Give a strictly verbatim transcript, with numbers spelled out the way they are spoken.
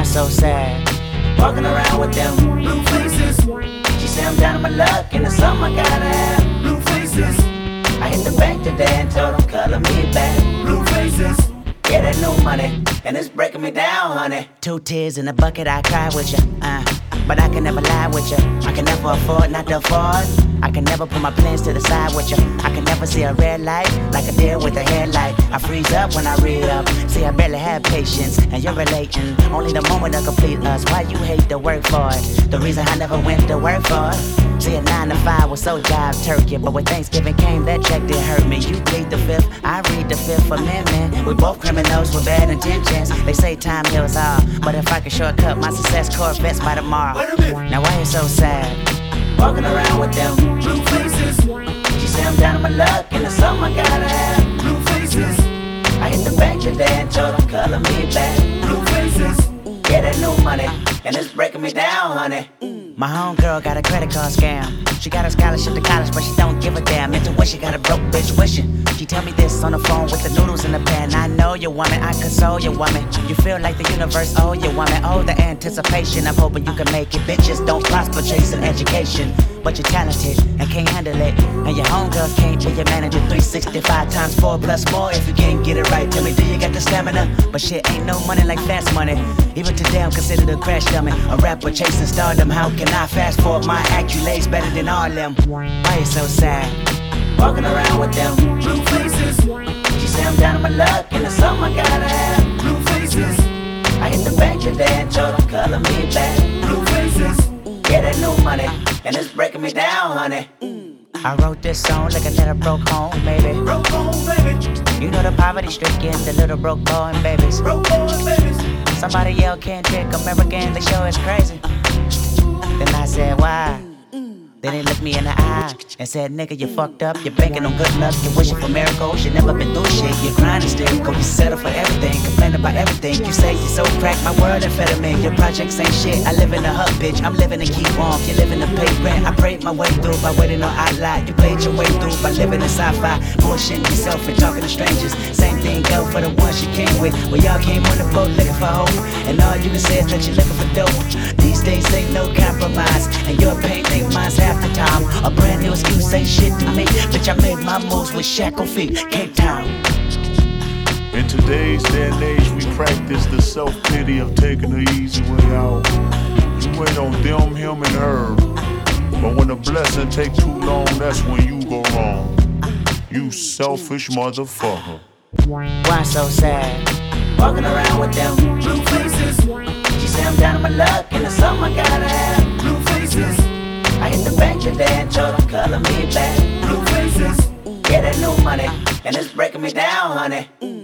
Why so sad? Walking around with them blue faces. She say I'm down on my luck, and it's something I gotta have. Blue faces. I hit the bank today and told them color me back. Blue faces. Yeah, that new money, and it's breaking me down, honey. Two tears in a bucket, I cry with you, uh, but I can never lie with you. I can never afford not to afford. I can never put my plans to the side with you. I can never see a red light like a deer with a headlight. I freeze up when I read up. See, I barely have patience, and you're relating. Only the moment to complete us. Why you hate to work for it? The reason I never went to work for it. See, a nine to five was so jive turkey, but when Thanksgiving came, that check did hurt me. You plead the fifth, I read the Fifth Amendment. We both criminals with bad intentions. They say time heals all, but if I could shortcut my success, Corvettes by tomorrow. Now why you so sad? Walking around with them blue faces. She say I'm down on my luck, and it's something I gotta have. Blue faces. I hit the bank today and told them color me back. Blue faces. Yeah, that new money, and it's breaking me down, honey. My homegirl got a credit card scam. She got a scholarship to college, but she don't give a damn. Intuition got a broke bitch wishing. She tell me this on the phone with the noodles in the pan. I know you woman, I console you woman. You feel like the universe owe you woman. Oh, the anticipation, I'm hoping you can make it. Bitches don't prosper chasing education, but you're talented and can't handle it. And your homegirl can't be your manager. Three sixty-five times four plus more. If you can't get it right, tell me, do you got the stamina? But shit ain't no money like fast money. Even today I'm considered a crash dummy. A rapper chasing stardom. How can I fast forward my accolades better than all them? Why you so sad? Walking around with them blue faces. She say I'm down on my luck, and it's something I gotta have. Blue faces. I hit the bank today and told them color me back. Blue faces. Yeah, that new money, and it's breaking me down, honey. I wrote this song looking at a broke home, baby. Broke home, baby. You know the poverty stricken, the little broke boy and babies. Broke boy and babies. Somebody yell can't take American, the show is crazy. Then I said, why? Then they looked me in the eye and said, nigga, you fucked up. You're banking on good luck. You're wishing for miracles. You never been through shit. You're grinding still. Go, you settle for everything. Complain about everything. You say you're so cracked. My world amphetamine. Your projects ain't shit. I live in a hub, bitch. I'm living to keep warm. You're living to pay rent. I prayed my way through by waiting on outlet. You played your way through by living in sci-fi. Bullshitting yourself and talking to strangers. Same thing go for the ones you came with. Well, y'all came on the boat looking for hope, and all you can say is that you're looking for dope. These days ain't no compromise, and your pain ain't mine's half the time. A brand new excuse ain't shit to me. Bitch, I made my moves with shackled feet. Cape Town. In today's day and age, we practice the self-pity of taking the easy way out. You wait on them, him, and her. But when the blessing take too long, that's when you go wrong. You selfish motherfucker. Why so sad? Walking around with them blue faces. She say I'm down on my luck, and it's something I gotta have. Blue faces. I hit the bank today and told them color me back. Blue faces. Yeah, that new money, and it's breaking me down, honey.